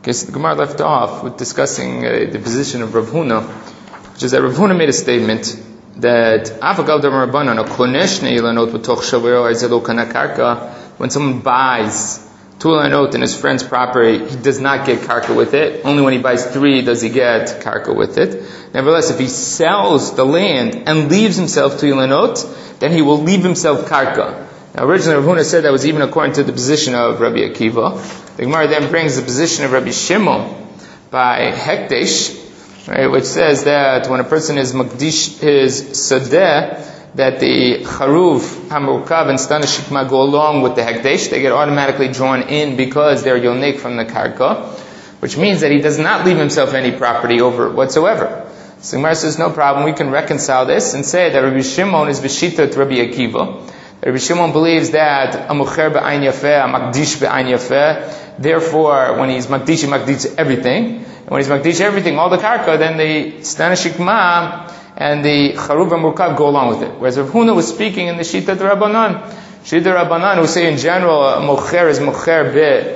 Okay, so the Gemara left off with discussing the position of Rav Huna, which is that Rav Huna made a statement that when someone buys 2 lanot in his friend's property, he does not get karka with it. Only when he buys 3 does he get karka with it. Nevertheless, if he sells the land and leaves himself 2 lanot, then he will leave himself karka. Now, originally Rav Huna said that was even according to the position of Rabbi Akiva. The Gemara then brings the position of Rabbi Shimon by Hekdesh, right, which says that when a person is makdish his sadeh, that the charuv, hamurkav, and stana shikma go along with the hekdesh. They get automatically drawn in because they're yonik from the karka, which means that he does not leave himself any property over it whatsoever. So Gemara says, no problem, we can reconcile this and say that Rabbi Shimon is b'shitat Rabbi Akiva. Rabbi Shimon believes that a mocher b'ayin yafeh, a makdish b'ayin yafeh. Therefore, when he's makdish, he makdish everything. And when he's makdish everything, all the karka, then the stana shikma and the charuv murkav go along with it. Whereas Rav Huna was speaking in the Shita Rabbanan. Shita Rabbanan who say in general, mocher is mocher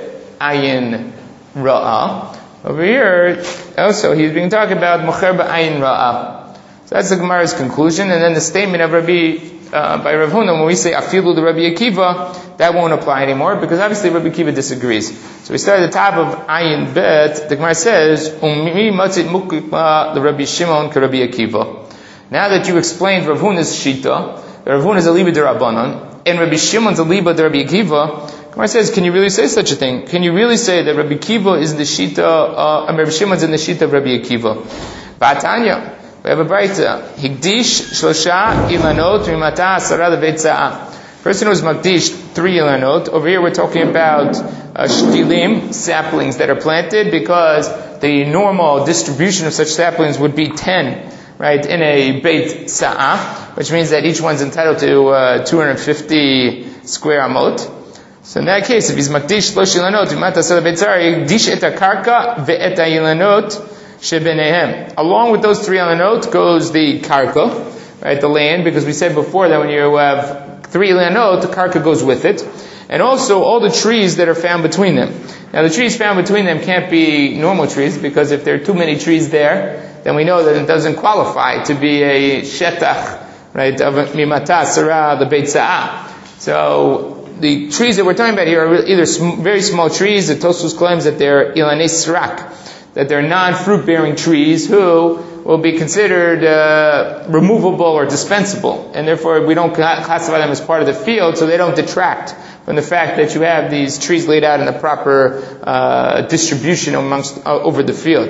b'ayin ra'ah. Over here, also, he's being talking about mocher b'ayin ra'ah. So that's the Gemara's conclusion. And then the statement of by Rav Huna, when we say afilu the Rabbi Akiva, that won't apply anymore, because obviously Rabbi Akiva disagrees. So we start at the top of Ayin Bet. The Gemara says, Ummi matzit mukikma the Rabbi Shimon ka Rabbi Akiva. Now that you explained Rav Huna's shita, Rav Huna is a liba d'Rabbanan, and Rabbi Shimon's a liba d'Rabbi Akiva, the Gemara says, can you really say such a thing? Can you really say that Rabbi Akiva is the shita, Rabbi Shimon's in the shita of Rabbi Akiva? Ba'atanya. We have a brayta. Higdish shlosha ilanot mimata asara levetza'ah. Person who's makdish 3 ilanot. Over here we're talking about shtilim, saplings that are planted, because the normal distribution of such saplings would be 10, right, in a beit sa'ah, which means that each one's entitled to 250 square amot. So in that case, if he's makdish shlosh ilanot mimata asara levetza'ah, higdish et karka ve'et ilanot shebenehem. Along with those 3 lanot goes the karka, right, the land, because we said before that when you have 3 lanot, the karka goes with it, and also all the trees that are found between them. Now the trees found between them can't be normal trees, because if there are too many trees there, then we know that it doesn't qualify to be a shetach, right, of mimata sarah the beit sa'ah. So the trees that we're talking about here are either very small trees. The Tosfos claims that they're ilanei srak, that they're non-fruit bearing trees who will be considered removable or dispensable, and therefore we don't classify them as part of the field, so they don't detract from the fact that you have these trees laid out in the proper distribution over the field.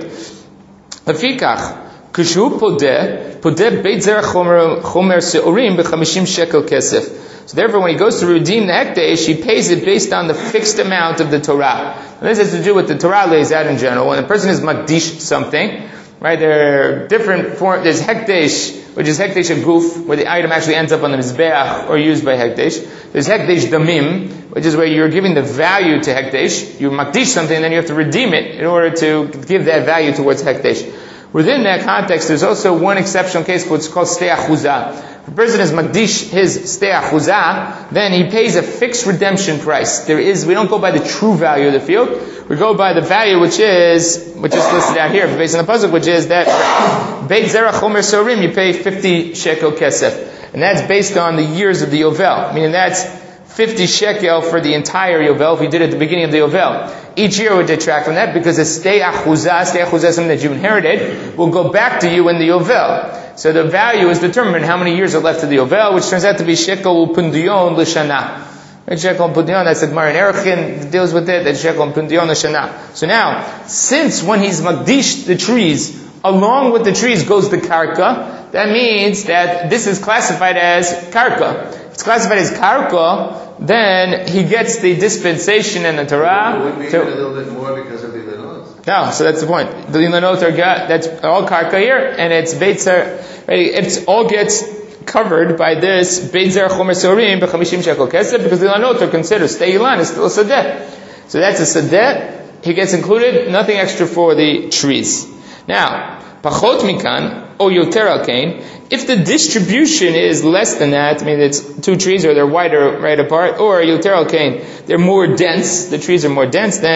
Lefikach, kshu podeh beit zerach chomer seorim b'50 shekel kesef. So therefore, when he goes to redeem the hekdesh, he pays it based on the fixed amount of the Torah. And this has to do with the Torah lays out in general. When a person is makdish something, right, there are different forms. There's hekdesh, which is hekdesh aguf, where the item actually ends up on the mizbeach or used by hekdesh. There's hekdesh damim, which is where you're giving the value to hekdesh. You makdish something, and then you have to redeem it in order to give that value towards hekdesh. Within that context, there's also one exceptional case, what's called stei achuzah. If a person is makdish his stei achuzah, then he pays a fixed redemption price. We don't go by the true value of the field. We go by the value which is listed out here, based on the pasuk, which is that beit zerach chomer sorim, you pay 50 shekel kesef. And that's based on the years of the Yovel. Meaning that's 50 shekel for the entire Yovel, if you did it at the beginning of the Yovel. Each year would detract from that, because the stei achuzah, something that you inherited, will go back to you in the Yovel. So the value is determined how many years are left of the Yovel, which turns out to be shekel u'pundiyon l'shana. Shekel u'pundiyon, that's the Gemara in Erechim deals with it, that's shekel u'pundiyon l'shana. So now, since when he's makdish the trees, along with the trees goes the karka, that means that this is classified as karka. If it's classified as karka, then he gets the dispensation in the Torah. Would we get a little bit more because of the ilanot? No, so that's the point. The ilanot that's all karka here, and it's beitzer. It all gets covered by this beitzer chomer sorim b'50 shekel kesef, because the ilanot are considered stei ilan is still a sadeh. So that's a sadeh. He gets included. Nothing extra for the trees. Now, pachot mikan o yoter al kain. If the distribution is less than that, I mean it's 2 trees or they're wider right apart, or yoter al kain, they're more dense, the trees are more dense, then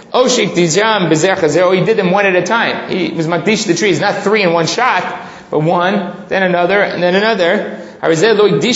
Oshik Dijam Bezer Chazer, or he did them one at a time. He was Makdish the trees, not 3 in one shot, but one, then another, and then another. Then the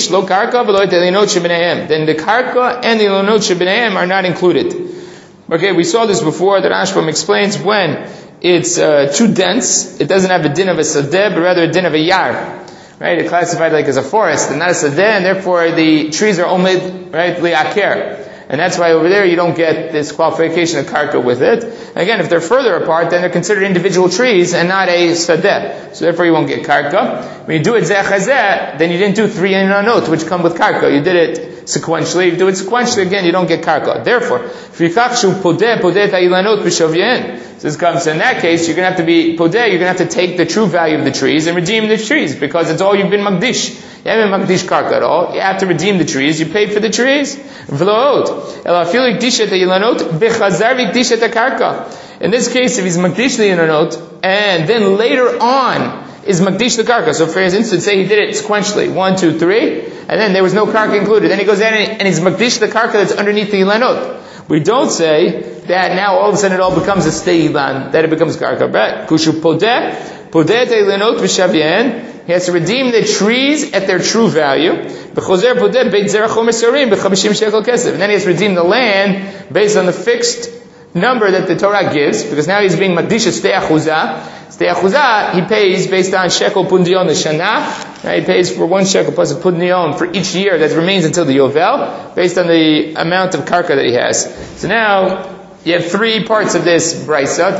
karka and the ilonot shebeneim are not included. Okay, we saw this before, that Rashbam explains when it's too dense, it doesn't have a din of a sadeh, but rather a din of a yar. Right? It's classified like as a forest and not a sadeh, and therefore the trees are omid, right, li'aker. And that's why over there you don't get this qualification of karka with it. And again, if they're further apart, then they're considered individual trees and not a sadeh. So therefore you won't get karka. When you do it zeh chazeh, then you didn't do 3 ilonot, which come with karka. You did it sequentially. If you do it sequentially, again, you don't get karka. Therefore, if you kakshu podeh ilonot b'shavien, so this comes in that case, you're going to have to be podeh, you're going to have to take the true value of the trees and redeem the trees, because it's all you've been magdish. You haven't been magdish karka at all. You have to redeem the trees. You paid for the trees. In this case, if he's magdish the ilonot, and then later on is magdish the karka. So for instance, say he did it sequentially, 1, 2, 3, and then there was no karka included. Then he goes in and he's magdish the karka that's underneath the ilonot. We don't say that now all of a sudden it all becomes a steilan, that it becomes karka. Right? Kushu podeh te ilonot v'shavien. He has to redeem the trees at their true value. And then he has to redeem the land based on the fixed number that the Torah gives, because now he's being makdish stei achuzah. Stei achuzah, he pays based on shekel pundion the shana. Right? He pays for 1 shekel plus a pundion for each year that remains until the yovel, based on the amount of karka that he has. So now you have 3 parts of this brisa.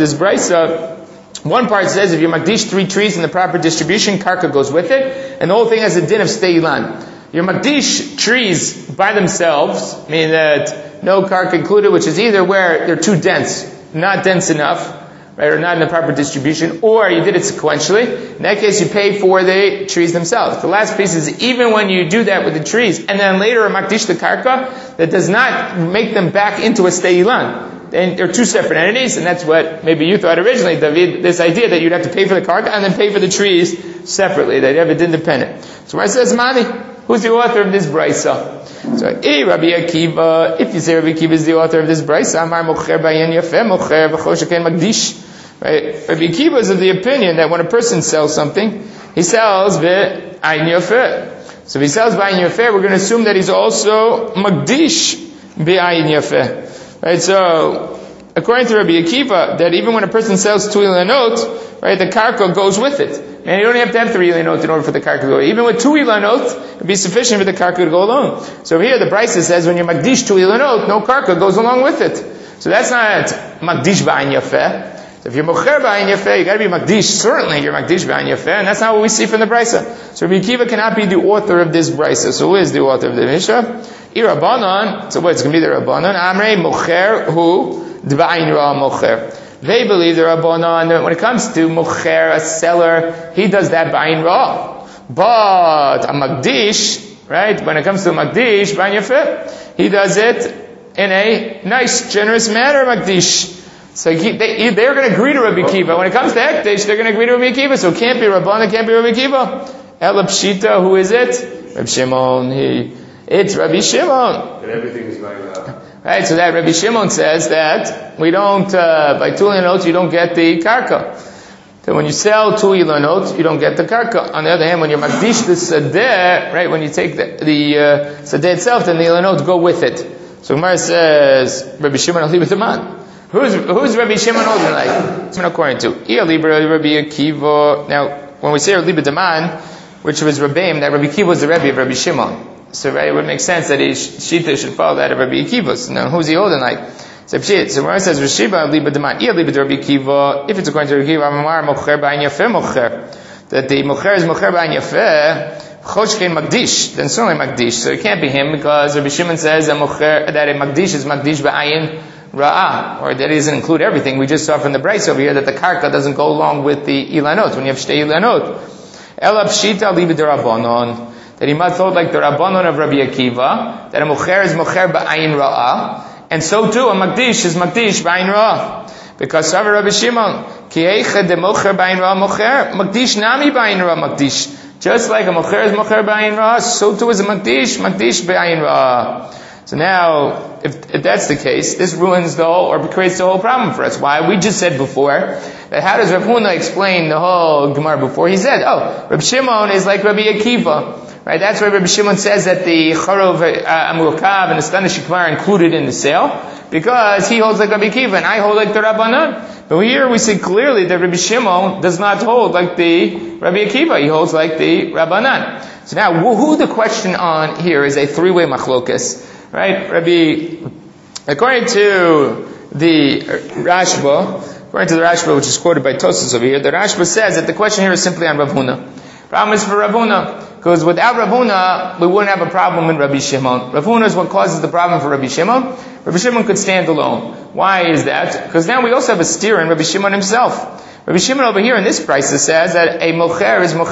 One part says if you makdish 3 trees in the proper distribution, karka goes with it, and the whole thing has a din of steilan. Your makdish trees by themselves, meaning that no karka included, which is either where they're too dense, not dense enough, right, or not in the proper distribution, or you did it sequentially. In that case, you pay for the trees themselves. The last piece is even when you do that with the trees, and then later a makdish the karka, that does not make them back into a steilan. And they're 2 separate entities, and that's what maybe you thought originally, David, this idea that you'd have to pay for the karka and then pay for the trees separately, that you have it independent. So where it says Mani, who's the author of this brisa? So, Rabbi Akiva, if you say Rabbi Akiva is the author of this brisa, Amar mocher b'ayin yafeh, mocher v'chol sheken magdish. Right? Rabbi Akiva is of the opinion that when a person sells something, he sells b'ayin yafeh. So if he sells b'ayin yafeh, we're going to assume that he's also magdish b'ayin yafeh. Right, so according to Rabbi Akiva, that even when a person sells 2 ilonot, right, the karka goes with it. And you don't have to have 3 ilonot in order for the karka to go. Even with 2 ilonot, it would be sufficient for the karka to go alone. So here the brisa says when you magdish 2 ilonot, no karka goes along with it. So that's not magdish b'ayin yafeh. So if you're mocher b'ayin yafeh, you got to be magdish. Certainly you're magdish b'ayin yafeh, and that's not what we see from the brisa. So Rabbi Akiva cannot be the author of this brisa. So who is the author of the Mishnah? Rabbanon, so what's going to be the Rabbanon? Amrei mocher hu d'ba'ayin ra mocher. They believe the Rabbanon that when it comes to mocher, a seller, he does that ba'ayin ra. But a magdish, right? When it comes to magdish ba'ayin yafeh, he does it in a nice, generous manner. Magdish. So they're going to agree to Rabbi Akiva. When it comes to hekdesh, they're going to agree to Rabbi Akiva. So it can't be Rabbanon, it can't be Rabbi Akiva. Ela Pshita, who is it? Rabbi Shimon. It's Rabbi Shimon. And everything is going up. Right, so that Rabbi Shimon says that we don't, by 2 ilonot, you don't get the karka. So when you sell 2 ilonot, you don't get the karka. On the other hand, when you magdish the sadeh, right, when you take the sadeh itself, then the ilonot go with it. So Gemara says, Rabbi Shimon al-Liba Taman. Who's Rabbi Shimon holding like? According to Rabbi Akiva. Now, when we say Liba Taman, which was Rabbeim, that Rabbi Akiva was the Rebbe of Rabbi Shimon. So right, it would make sense that Shita should follow that of Rabbi Akiva. So now who's he holding like? So when it says Rashiba Liba Daman, Rabbi Akiva, if it's according to Rabbi Akiva, Amar mocher b'ayin yafeh mocher, that the mocher is mocher b'ayin yafeh, choshkein magdish, then certainly magdish. So it can't be him because Rabbi Shimon says that a magdish is magdish b'ayin ra'ah, or that he doesn't include everything. We just saw from the brayso over here that the karka doesn't go along with the ilanot when you have shtei ilanot. Ela pshita liba d'Rabbanon. That he might thought like the Rabbanon of Rabbi Akiva, that a mocher is mocher ba'ayin ra'ah, and so too a magdish is magdish ba'ayin ra'ah. Because Rabbi Rabbi Shimon, ki eicha de mocher ba'ayin ra'ah mocher, magdish nami ba'ayin ra'ah magdish. Just like a mocher is mocher ba'ayin ra'ah, so too is a magdish ba'ayin ra'ah. So now, if that's the case, this ruins the whole, or creates the whole problem for us. Why? We just said before, that how does Rav Huna explain the whole Gemara before? He said, Rabbi Shimon is like Rabbi Akiva. Right? That's why Rabbi Shimon says that the Charov Amurkav and the Stana Shikma are included in the sale, because he holds like Rabbi Akiva and I hold like the Rabbanan. But here we see clearly that Rabbi Shimon does not hold like the Rabbi Akiva, he holds like the Rabbanan. So now, who the question on here is a three-way machlokas. Right? According to the Rashba, which is quoted by Tosfos over here, the Rashba says that the question here is simply on Rav Huna. Problem is for Rav Huna, because without Rav Huna, we wouldn't have a problem in Rabbi Shimon. Rav Huna is what causes the problem for Rabbi Shimon. Rabbi Shimon could stand alone. Why is that? Because now we also have a steer in Rabbi Shimon himself. Rabbi Shimon over here in this price says that a makdish is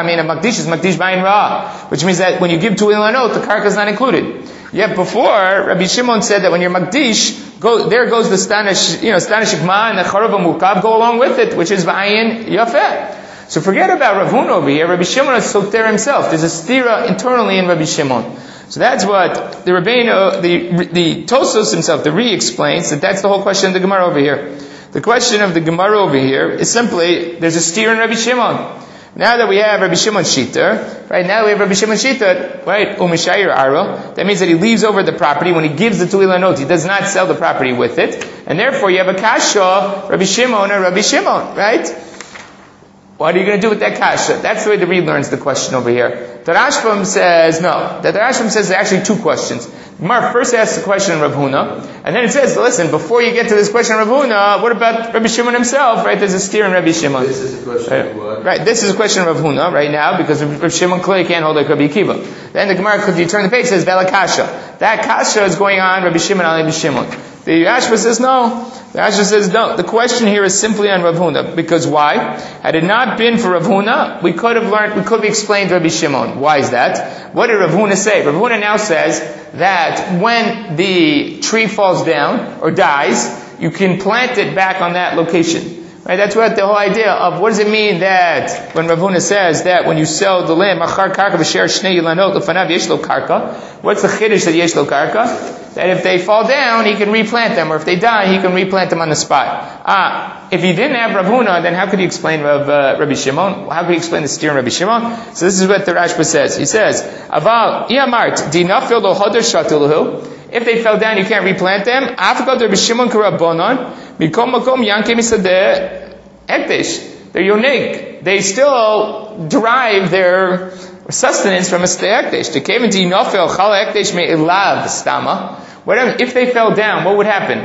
makdish b'ayin ra, which means that when you give to ilanot, the karka is not included. Yet before, Rabbi Shimon said that when you're makdish, there goes the stanish shikma and the charov murkav go along with it, which is b'ayin yafeh. So forget about Rav Huna over here. Rabbi Shimon is soter himself. There's a stira internally in Rabbi Shimon. So that's what the Rabbeinu, the Tosfos himself, the Ri explains that that's the whole question of the Gemara over here. The question of the Gemara over here is simply, there's a steer in Rabbi Shimon. Now that we have Rabbi Shimon Shita, right, now we have Rabbi Shimon Shita, right, Umishayir Aro, that means that he leaves over the property when he gives the two ilanot, he does not sell the property with it, and therefore you have a kasha, Rabbi Shimon or Rabbi Shimon, right? What are you going to do with that kasha? That's the way the Reed learns the question over here. The Rashbam says, no. The Rashbam says there are actually two questions. Gemara first asks the question of Rav Huna, and then it says, listen, before you get to this question of Rav Huna, what about Rabbi Shimon himself? Right, there's a steer in Rabbi Shimon. This is a question of what? Right, this is a question of Rav Huna right now, because Rabbi Shimon clearly can't hold like Rabbi Akiva. Then the Gemara, if you turn the page, says, Vela kasha. That kasha is going on Rabbi Shimon al Rabbi Shimon. The Rashba says no. The Rashba says no. The question here is simply on Rav Huna. Because why? Had it not been for Rav Huna, we could have explained Rabbi Shimon. Why is that? What did Rav Huna say? Rav Huna now says that when the tree falls down or dies, you can plant it back on that location. Right? That's what the whole idea of what does it mean that when Rav Huna says that when you sell the land, machar karka v'sher shnei yilanot lefanav yesh lo karka. What's the chiddush that yesh lo karka? That if they fall down, he can replant them, or if they die, he can replant them on the spot. If he didn't have Rav Huna, then how could he explain Rabbi Shimon? How could he explain the steer in Rabbi Shimon? So this is what the Rashba says. He says, Aval iamart dinafil lo hoder shatiluhu. If they fell down, you can't replant them. Afakot Rabbi Shimon karabonon mikom makom yanke misadeh ekdesh. They're unique. They still derive their sustenance from a steakdesh. They came into inofel chala ekdesh me ilav stama. Whatever, if they fell down, what would happen?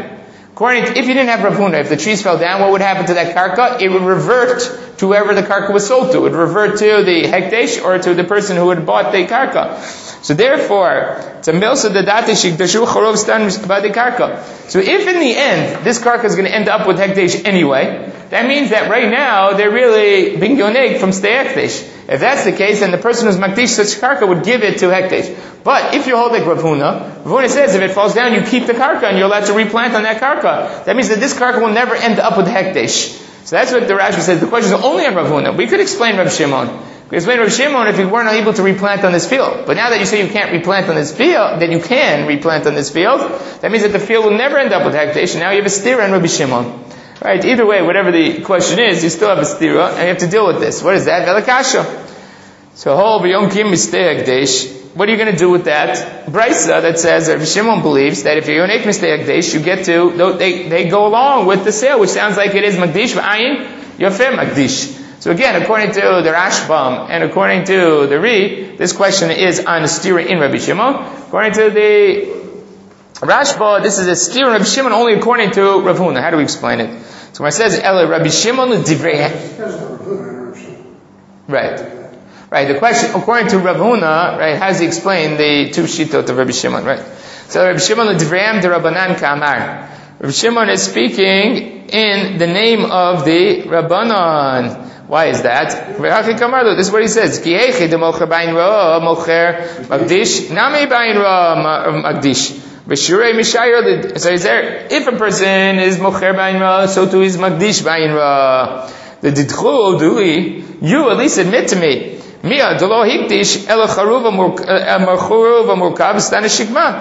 If you didn't have Rav Huna, if the trees fell down, what would happen to that karka? It would revert to whoever the karka was sold to. It would revert to the hekdesh or to the person who had bought the karka. So therefore, it's a milsa dadati shikdashu charov stan b'di karka. So if in the end this karka is going to end up with hekdesh anyway, that means that right now they're really being yonek from stay hekdesh. If that's the case, then the person who's makdish such karka would give it to hekdesh. But if you hold like Rav Huna says if it falls down, you keep the karka and you're allowed to replant on that karka. That means that this karka will never end up with hekdesh. So that's what the Rashba says. The question is only on Rav Huna. We could explain Rav Shimon. We could explain Rav Shimon if you weren't able to replant on this field. But now that you say you can't replant on this field, then you can replant on this field. That means that the field will never end up with hekdesh. And now you have a stira in Rabbi Shimon. Right? Either way, whatever the question is, you still have a stira and you have to deal with this. What is that? Velakasha. So whole b'yom kim misteh hekdesh. What are you going to do with that brisa that says that Shimon believes that if you're yonek misteh hekdesh, you get to, they go along with the sale, which sounds like it is magdish v'ayin yafeh magdish. So again, according to the Rashbam and according to the Ri, this question is on a stira in Rabbi Shimon. According to the Rashba, this is a stira in Rabbi Shimon only according to Rav Huna. How do we explain it? So when it says Ela Rabbi Shimon l'divrei, right. The question, according to Rav Huna, right, how does he explain the two shitot of Rabbi Shimon, right? So Rabbi Shimon l'divrei de Rabbanan ka'amar. Rabbi Shimon is speaking in the name of the Rabbanan. Why is that? This is what he says. So he's there. If a person is mocher b'ayin ra, so too is magdish b'ayin ra. The didchu duli, you at least admit to me. Mia delo hikdish el charuv amurkav stana shikma.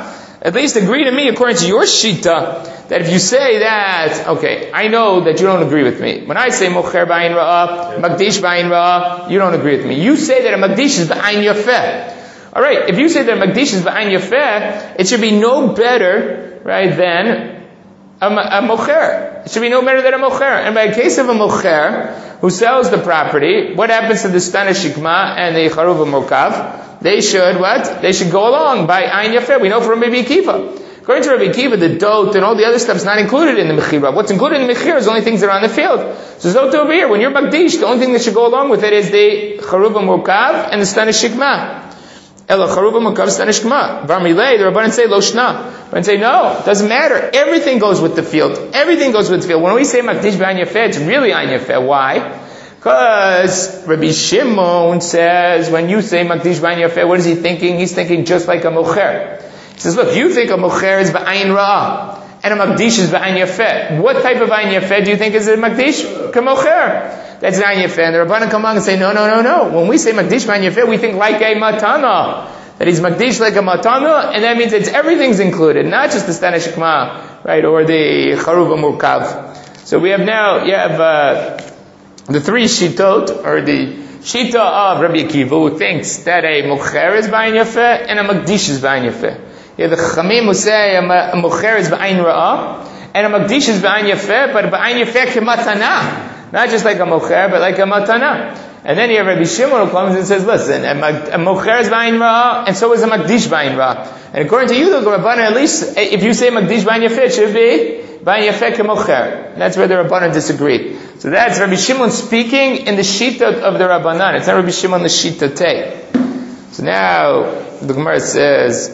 at least agree to me according to your shita, that if you say that, okay, I know that you don't agree with me. When I say mocher b'ayin ra'ah, magdish b'ayin ra'ah, you don't agree with me. You say that a magdish is b'ayin yafeh. Alright, if you say that a magdish is b'ayin yafeh, it should be no better, right, than a mocher. It should be no better than a mocher. And by a case of a mocher who sells the property, what happens to the Stana Shikma and the Charuv Mokav? They should what? They should go along by Ayin Yafeh. We know from Rabbi Akiva. According to Rabbi Akiva, the dote and all the other stuff is not included in the Mechira. What's included in the Mechira is only things that are on the field. So Zot over here, when you're Magdish, the only thing that should go along with it is the Charuv Mokav and the Stana Shikma. Ela Charuva Mokav Stana Shikma. Varmilei, the Rabbanan say Lo Shna. Rabbanan say no, it doesn't matter. Everything goes with the field. Everything goes with the field. When we say Magdish b'Ayin Yafeh, it's really Ayin Yafeh. Why? Because Rabbi Shimon says, when you say Magdish b'Ayin Yafeh, what is he thinking? He's thinking just like a Mocher. He says, look, you think a Mocher is b'Ayin Ra'ah, and a Magdish is b'Ayin Yafeh. What type of Ayin Yafeh do you think is a Magdish? Mocher. That's Ayin Yafeh. And the Rabbanan come along and say, no. When we say Magdish b'Ayin Yafeh, we think like a Matana. That he's Magdish like a Matana, and that means everything's included, not just the Stana Shikma, right, or the Charuv Murkav. So we have now, the three shitot, or the shita of Rabbi Akiva, who thinks that a mocher is b'ayin yafeh and a magdish is b'ayin yafeh. You have the Chachamim who say a mocher is b'ayin ra'ah and a magdish is b'ayin yafeh, but b'ayin yafeh kematana, not just like a mocher, but like a matana. And then you have Rabbi Shimon who comes and says, listen, a mocher is b'ayin ra'ah and so is a magdish b'ayin ra'ah. And according to you, the Rabbanan, at least if you say magdish b'ayin yafeh, it should be b'ayin yafeh kemocher. That's where the Rabbanan disagree. So that's Rabbi Shimon speaking in the Shita of the Rabbanan. It's not Rabbi Shimon the Shita Tei. So now, the Gemara says,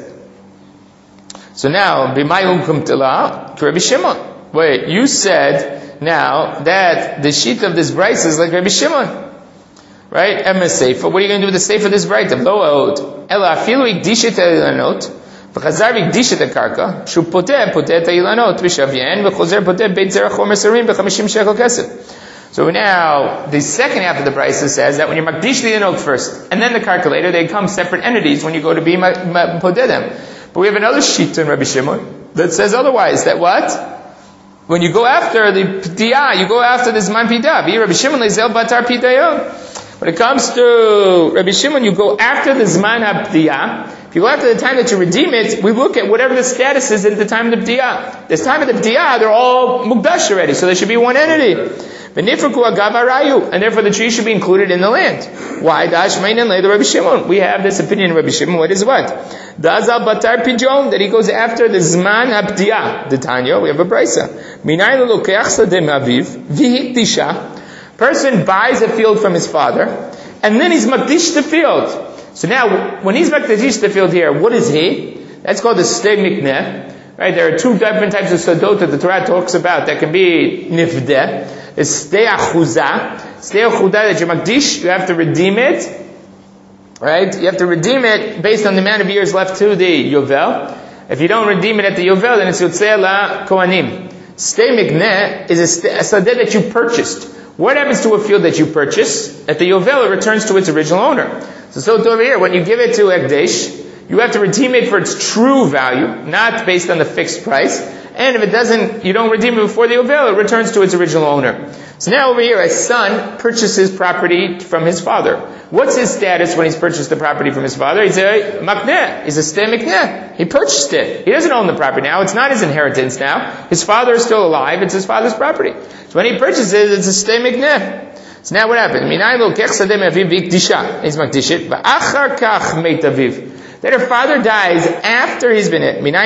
B'may hukum tila to Rabbi Shimon. Wait, you said now that the Shita of this Brisa is like Rabbi Shimon. Right? Emma Seifa. What are you going to do with the Seifa of this Brisa? Lo aod. Ela afilu ikdishet elanot. וחזר והקדיש את הקרקע, שהוא פוטה את האילנות בשוויין, וחוזר פוטה בית זרע חומר שרים ב50 shekel כסף. So now, the second half of the Brisa says that when you're makdish the inot first, and then the karka later, they become separate entities when you go to be podeh them. But we have another sheet in Rabbi Shimon that says otherwise, that what? When you go after the pidiyah, you go after the zman pidiyah. Rabbi Shimon lezel batar pidayon. When it comes to Rabbi Shimon, you go after the zman ha-pidiyah. If you go after the time that you redeem it, we look at whatever the status is at the time of the pidiyah. This time of the pidiyah, they're all mukdash already, so there should be one entity. And therefore the tree should be included in the land. Why? Rabbi Shimon. We have this opinion of Rabbi Shimon. What is what? Dazal batar pijon, that he goes after the zman ha-pidiyah. The Tanya, we have a brisa. Person buys a field from his father, and then he's makdish the field. So now, when he's makdish the field here, what is he? That's called the stei mikneh. Right? There are two different types of sadot that the Torah talks about that can be nifdeh. It's stei achuzah. Stei achuzah that you're makdish, you have to redeem it. Right? You have to redeem it based on the amount of years left to the yovel. If you don't redeem it at the yovel, then it's yotzei la kohanim. Stei mikneh is a sadeh that you purchased. What happens to a field that you purchase? At the yovel, it returns to its original owner. So over here, when you give it to Ekdesh, you have to redeem it for its true value, not based on the fixed price. And if it doesn't, you don't redeem it before the yovel, it returns to its original owner. So now over here, a son purchases property from his father. What's his status when he's purchased the property from his father? He's a makneh. He's a stei mikneh. He purchased it. He doesn't own the property now. It's not his inheritance now. His father is still alive. It's his father's property. So when he purchases it, it's a stei mikneh. So now what happened? He's makdish it. Then her father dies after he's been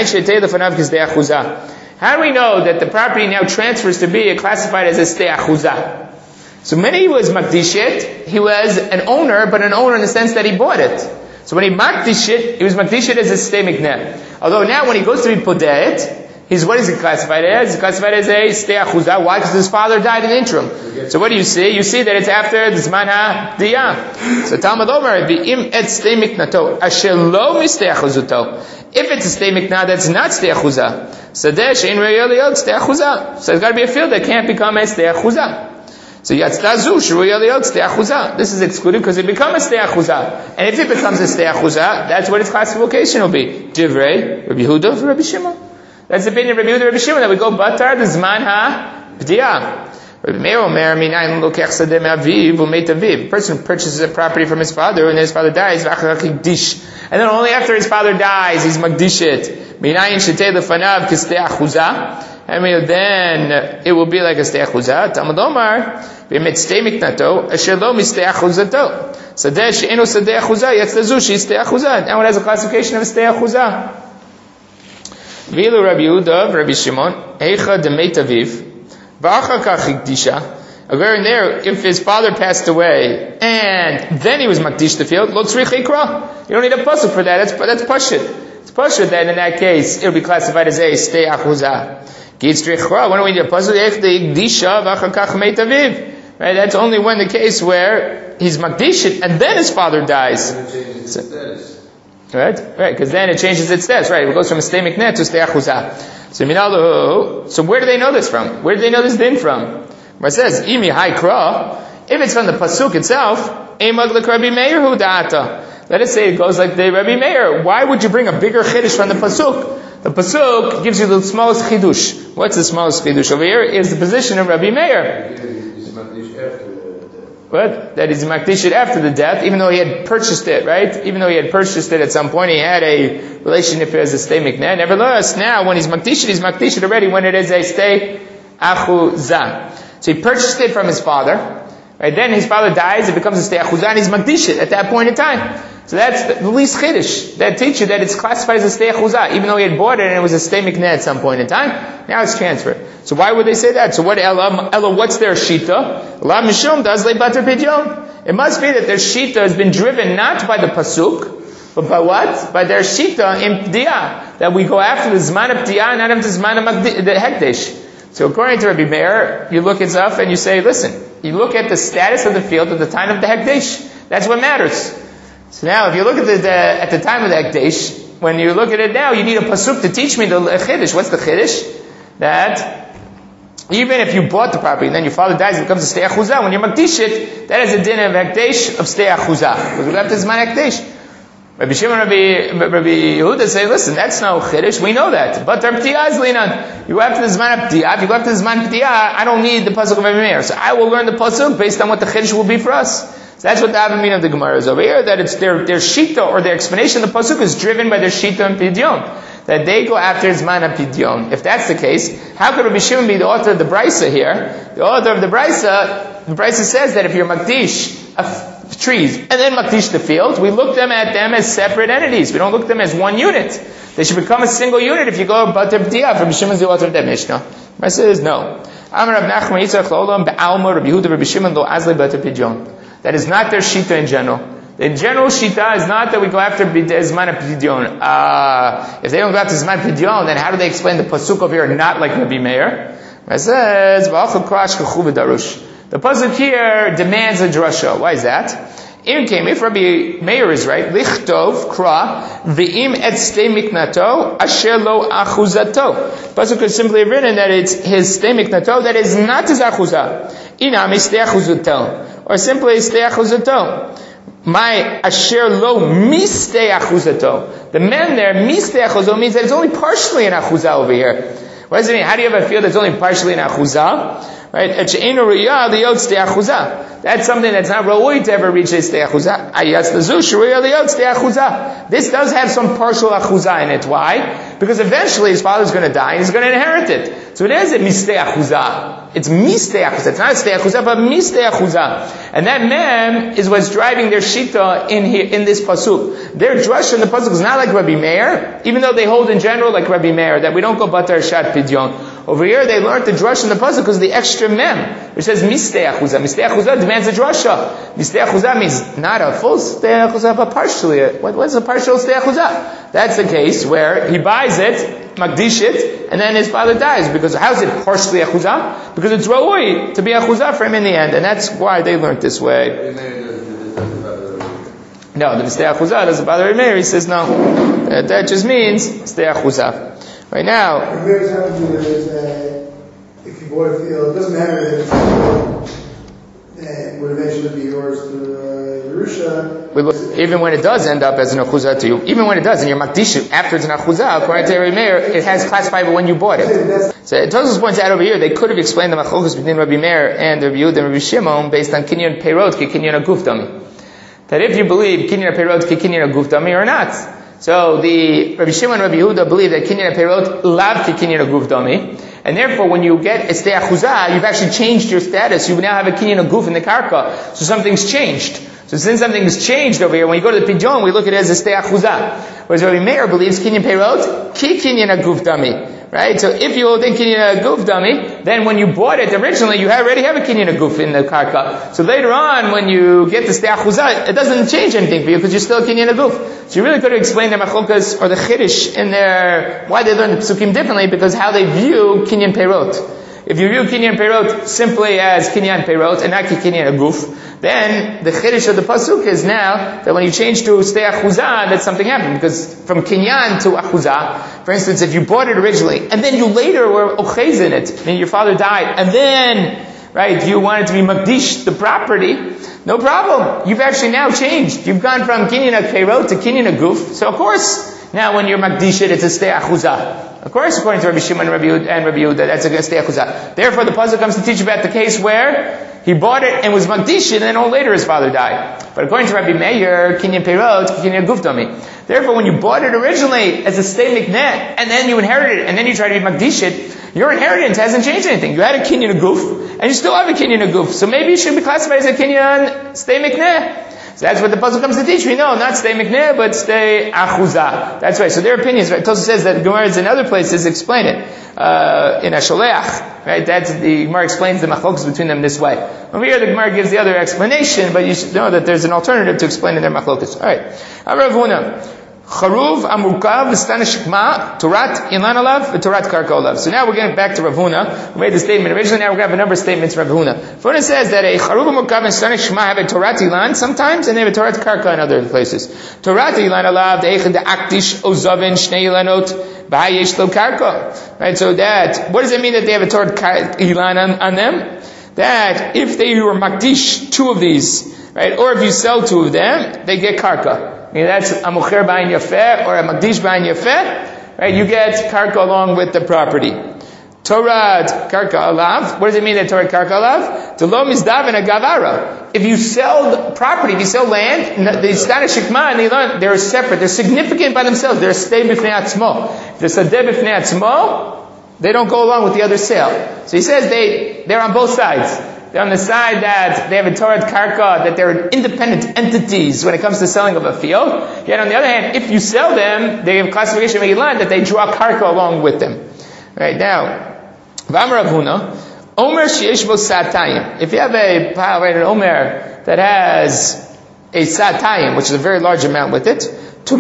it. How do we know that the property now transfers to be classified as a stei achuzah? So many was makdish it, he was an owner, but an owner in the sense that he bought it. So when he makdish it, he was makdish it as a stei mikneh. Although now when he goes to be podeh it, what is it classified as? It's classified as a stei achuzah. Why? Because his father died in the interim. So what do you see? You see that it's after the zman ha-pidiyah. So Talmud Omer, v'im et stei miknato, asher lo mistei achuzuto. If it's a stei miknah, that's not stei achuzah. Sadeh she'in re'yeh li'od stei achuzah. So it's got to be a field that can't become a stei achuzah. So Yatztazu Shruya Liot Stei Achuzah. This is excluded because it becomes a Stei Achuzah. And if it becomes a Stei Achuzah, that's what its classification will be. Divrei, Rabbi Yehuda, Rabbi Shimon. That's the opinion of Rabbi Yehuda, Rabbi Shimon, that we go Batar, the Zman ha-B'diyah. Rabbi Meir Omer, Minayin Lokech Sadeh Me'aviv, U'meit Aviv. A person purchases a property from his father, and then his father dies, V'achar Hikdish. And then only after his father dies, he's Magdishit. Minayin Shetei Lefanav K'stei Achuzah. I mean, then it will be like a Stei Achuzah. Talmud Omar, V'emet Stei Miknato, Asher Lo Mistei Achuzato. Sadeh She'eno Sadeh Achuzah, Yatztazu She'i Stei Achuzah. Now it has a classification of a Stei Achuzah. V'ilu Rabbi Yehuda, Rabbi Shimon, Eicha Demeit Aviv, V'achar Kach Hikdisha. Over there, if his father passed away, and then he was Makdish the field, Lo Tzrich Ikra. You don't need a pasuk for that, that's Pashut. It's Pashut that in that case, it'll be classified as a Stei Achuzah. When do we need a pasuk? Right? That's only when the case where he's Makdish and then his father dies. Right? Because then it changes its status. Right? It goes from a Stei Miknet to Stei Achuzah. So where do they know this from? Where do they know this din from? It says, Imi Hai Kra. If it's from the pasuk itself, Rabbi Meir hu da'ata. Let us say it goes like the Rabbi Meir. Why would you bring a bigger chiddush from the pasuk? The pasuk gives you the smallest chidush. What's the smallest chidush? Over here is the position of Rabbi Meir. What? That is makdish after the death, even though he had purchased it, right? Even though he had purchased it at some point, he had a relationship as a stei mikneh. Nevertheless, now when he's makdish already when it is a stei achuzah. So he purchased it from his father. Right? Then his father dies, it becomes a stei achuzah, and he's makdish at that point in time. So that's the least chiddush. That teaches you that it's classified as a stei achuzah, even though he had bought it and it was a stei mikneh at some point in time. Now it's transferred. So why would they say that? So what Ella what's their shita? La mishum does le bater pidyon. It must be that their shita has been driven not by the pasuk, but by what? By their shita in pdiyah. That we go after the zman of pdiyah, not after the zman of the hekdesh. So according to Rabbi Meir, you look it up and you say, listen, you look at the status of the field at the time of the hekdesh. That's what matters. So now, if you look at the time of the hekdesh, when you look at it now, you need a pasuk to teach me the chiddush. What's the chiddush? That even if you bought the property and then your father dies, it becomes a stei achuzah. When you makdish it, that is a din of hekdesh of stei achuzah. Because we left this man hekdesh. Rabbi Shimon, Rabbi Yehuda say, listen, that's no chiddush. We know that. But our ptiyah is linan. You go after the zman of ptiyah. If you go after the zman of ptiyah, I don't need the pasuk of Rabbi Meir. So I will learn the pasuk based on what the chiddush will be for us. So that's what the Avamina of the Gemara is over here, that it's their shita or their explanation of the pasuk is driven by their shita and pidyon. That they go after Zman pidyon. If that's the case, how could Rabbi Shimon be the author of the Brisa here? The author of the Brisa says that if you're makdish of trees and then makdish the field, we look at them as separate entities. We don't look at them as one unit. They should become a single unit if you go bater p'diyah. Rabbi Shimon is the author of that Mishnah. Brisa says no. Amar Rav Nachman Yitzchak L'olam Be'alma Rabbi Yehuda Rabbi Shimon Lo Azle bater pidyon. That is not their shita in general. The general shita is not that we go after Zman Pidyon. If they don't go after Zman Pidyon, then how do they explain the pasuk over here not like Rabbi Meir? It says, the pasuk here demands a drasha. Why is that? If Rabbi Meir is right, lichtov kra v'im et stei miknato asher lo achuzato. Pasuk is simply written that it's his stei miknato that is not his achuzah. Inam stei achuzato. Or simply stei achuzato. My asher lo mistei achuzato. The men there, mistei achuzato means that it's only partially an achuzah over here. What does it mean? How do you have a field that's only partially an achuzah? Right? That's something that's not ra'ui to ever reach a stei achuzah. This does have some partial achuzah in it. Why? Because eventually his father's going to die and he's going to inherit it. So it is a mistei achuzah. It's mistei achuzah. It's not a stei achuzah, but mistei achuzah. And that mem is what's driving their shita in this pasuk. Their drush in the pasuk is not like Rabbi Meir, even though they hold in general like Rabbi Meir, that we don't go batar shat pidyon. Over here they learned the drush in the pasuk because of the extra mem, which says mistei achuzah. Mistei achuzah demands a drasha. Mistei achuzah means not a full stei achuzah, but partially. What's a partial stei achuzah? That's the case where he buys it, makdish it, and then his father dies. Because how is it partially achuzah? Because it's ra'ui to be achuzah for him in the end, and that's why they learned this way. No, the mistei achuzah doesn't bother Rabbi Meir. He says no. That just means mistei achuzah. Right now, if you bought a field, it doesn't matter that it's would eventually be yours to Yerusha. Even when it does end up as an achuzah to you, even when it does, and you're makdish after it's an achuzah, according to Rabbi Meir, it has classified when you bought it. So Tosfos points out over here, they could have explained the machlokus between Rabbi Meir and Rabbi Yehuda and Rabbi Shimon based on kinyan peirot ki kinyan aguf dami. That if you believe kinyan peirot ki kinyan aguf dami or not. So the Rabbi Shimon and Rabbi Yehuda believe that kinyan peirot lav ki kinyan aguf dami. And therefore, when you get estei achuzah, you've actually changed your status. You now have a kinyan aguf in the karka. So something's changed. So since something's changed over here, when you go to the pidyon, we look at it as estei achuzah. Whereas Rabbi Meir believes kinyan peirot ki kinyan aguf dami. Right? So if you hold in kinyan aguf dami, then when you bought it originally, you already have a kinyan aguf in the karka. So later on, when you get the estei achuzah, it doesn't change anything for you because you're still a kinyan aguf. So you really could have explained their machlokas or the chiddush in their, why they learn the psukim differently, because how they view kinyan peirot. If you view kinyan peirot simply as kinyan peirot and not kinyan aguf, then the chiddush of the pasuk is now that when you change to estei achuzah, that something happened. Because from kinyan to achuzah, for instance, if you bought it originally and then you later were ochez in it, meaning your father died, and then, right, you wanted to be makdish the property, no problem. You've actually now changed. You've gone from kinyan peirot to kinyan aguf. So of course, now when you're makdish it, it's estei achuzah. Of course, according to Rabbi Shimon and Rabbi Yehuda, that's against the achuzah. Therefore, the pasuk comes to teach about the case where he bought it and was makdish, and then later his father died. But according to Rabbi Meir, kinyan peirot, kinyan aguf dami. Therefore, when you bought it originally as a stei mikneh, and then you inherited it, and then you try to be makdish it, your inheritance hasn't changed anything. You had a kinyan aguf, and you still have a kinyan aguf. So maybe you should be classified as a kinyan stei mikneh. So that's what the puzzle comes to teach me. No, not stei mikneh, but stei achuzah. That's right. So their opinions, right? Tosfos says that Gemara in other places explain it. In Asholeach, right? That's the Gemara explains the machlokas between them this way. Over here, the Gemara gives the other explanation, but you should know that there's an alternative to explaining their machlokas. All right. Rav Huna. Charuv amurkav v'stana shikma Torat ilan alav v'torat karka alav. So now we're getting back to Rav Huna. We made the statement originally. Now we're going to have a number of statements from Rav Huna. Rav Huna says that a charuv amurkav and stana shikma have a Torat ilan sometimes, and they have a Torat karka in other places. Torat ilan alav de'echad de'aktish ozavin shnei ilanot b'hayesh lo karka. Right. So that what does it mean that they have a Torat ilan on them? That if they were makdish two of these, right, or if you sell two of them, they get karka. I mean, that's a mocher b'ayin yafeh or a makdish b'ayin yafeh, right? You get karka along with the property. Torat karka alav. What does it mean that Torat karka alav? D'lo mizdaven agavara. If you sell property, if you sell land, the stana shikma and the ilan, they're separate. They're significant by themselves. They're stei b'fnei atzmo. The sadeh b'fnei atzmo, they don't go along with the other sale. So he says they're on both sides. They're on the side that they have a Torat karka, that they're independent entities when it comes to selling of a field. Yet on the other hand, if you sell them, they have classification of Ilan that they draw karka along with them. Right now, V'amar Rav Huna, Omer sheyesh bo satayim. If you have a pile, right, an Omer that has a satayim, which is a very large amount with it,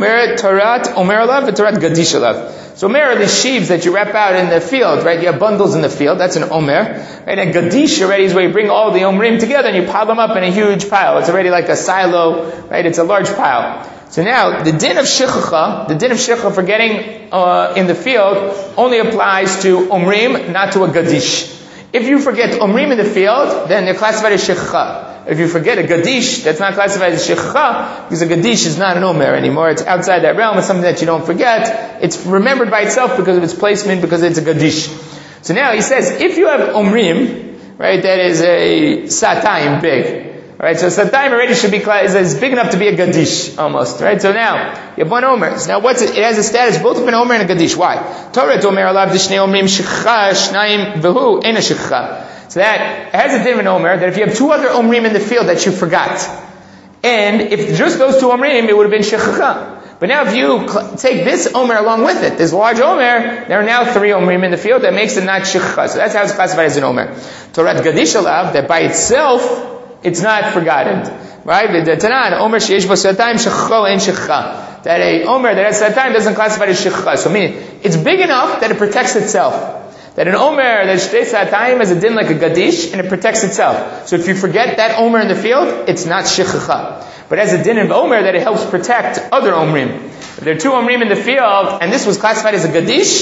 Torat Omer alav v'Torat gadish alav. So Omer are the sheaves that you wrap out in the field, right? You have bundles in the field. That's an Omer. Right? And Gadish already is where you bring all the Omrim together and you pile them up in a huge pile. It's already like a silo, right? It's a large pile. So now, the din of Shechacha for getting in the field only applies to Omrim, not to a Gadish. If you forget Omrim in the field, then they're classified as Shechacha. If you forget a Gadish, that's not classified as Shechacha, because a Gadish is not an Omer anymore. It's outside that realm. It's something that you don't forget. It's remembered by itself because of its placement, because it's a Gadish. So now he says, if you have Omrim, right, that is a Satayim big. Right, so Satayim already should be is big enough to be a Gadish, almost. Right, so now, you have one Omer. So now what's it? It has a status both of an Omer and a Gadish. Why? Torah Omer alav d'shnei Omrim Shechacha, Shnayim v'hu, Eina Shechacha. So that has a din of an Omer, that if you have two other Omrim in the field that you forgot, and if just those two Omrim, it would have been Shechacha. But now if you take this Omer along with it, this large Omer, there are now three Omrim in the field, that makes it not Shechacha. So that's how it's classified as an Omer. Torat Gadish alav, that by itself, it's not forgotten. Right? The Tanan, Omer sheyesh bo satayim shechacha ein shechacha. That a Omer that has satayim doesn't classify as shechacha. So meaning, it's big enough that it protects itself. That an Omer that stays satayim has a din like a Gadish, and it protects itself. So if you forget that Omer in the field, it's not shechacha. But as a din of Omer that it helps protect other Omrim. If there are two Omrim in the field, and this was classified as a Gadish,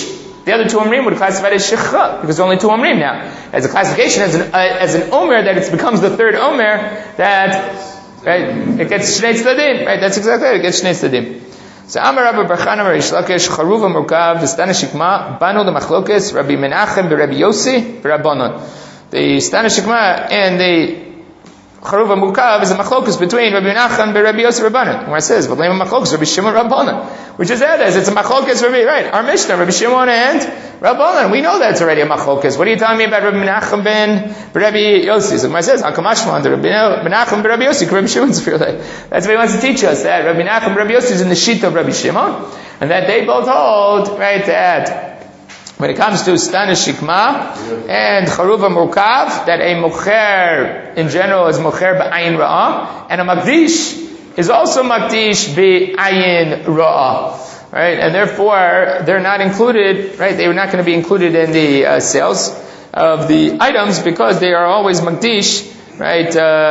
The other two Omrim would classify it as Shechcha, because only two Omrim now. As a classification, as an Omer, that it becomes the third Omer, that, right, it gets Shnei Tzladim, right, that's exactly it gets Shnei Tzladim. So Amar Rabbi Barchana Rish Lakish Charuva Murkav Stana Shikma Banu the Machlokes Rabbi Menachem Rabbi Yossi Rabbanon. The Stana Shikma and the Charuva Murkav is a machlokes between Rabbi Menachem and Rabbi Yossi Rabbanon. Where it says V'leim machlokes Rabbi Shimon Rabbanon, which is that as it's a machlokes Rabbi, right? Our Mishnah Rabbi Shimon and Rabbanon. We know that's already a machlokes. What are you telling me about Rabbi Menachem ben Rabbi Yossi? So where it says Hakamashma under Rabbi Menachem ben Rabbi Yossi, Rabbi Shimon's feel like that's what he wants to teach us, that Rabbi Menachem ben Rabbi Yossi is in the sheet of Rabbi Shimon, and that they both hold, right, that when it comes to Stana Shikma and Charuva Murkav, that a Mocher in general is Mocher b'ayin ra'ah, and a Makdish is also Makdish b'ayin ra'ah. Right? And therefore, they're not included, right? They were not going to be included in the sales of the items because they are always Makdish, right?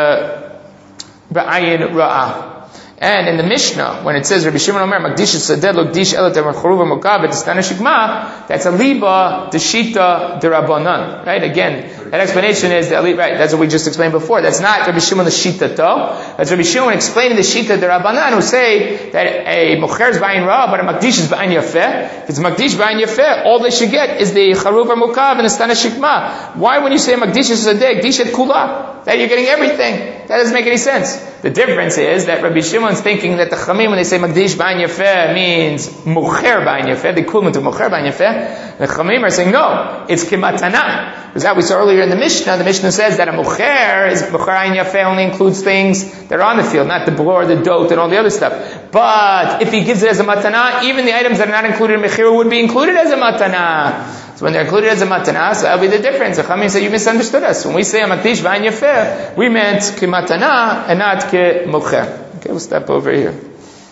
B'ayin ra'ah. And in the Mishnah, when it says Rabbi Shimon Omer Makdish Sadeh Lo Kdish Ela Temer Charuva Murkav Stana Shikma, that's a liba deshita derabanan. Right? Again, that explanation is the right. That's what we just explained before. That's not Rabbi Shimon the shita to. That's Rabbi Shimon explaining the shita derabanan, who say that a mocher is b'ayin ra, but a makdish is b'ayin yafeh. If it's makdish b'ayin yafeh, all they should get is the Charuva Murkav and the Stana Shikma. Why, when you say Makdish is Sadeh Kdish et Kula, that you're getting everything? That doesn't make any sense. The difference is that Rabbi Shimon's thinking that the Chamim, when they say Makdish b'ayin yafeh, means Mocher b'ayin yafeh, the equivalent of Mocher b'ayin yafeh. The Chamim are saying, no, it's Kimatana. Because that we saw earlier in the Mishnah says that a Mocher b'ayin yafeh only includes things that are on the field, not the blor, the dote, and all the other stuff. But if he gives it as a Matana, even the items that are not included in Mechira would be included as a Matana. So when they're included as a matana, so that'll be the difference. The Chamim say you misunderstood us. When we say a makdish b'ayin yafeh, we meant ki matana and not ki mocher. Okay, we'll step over here.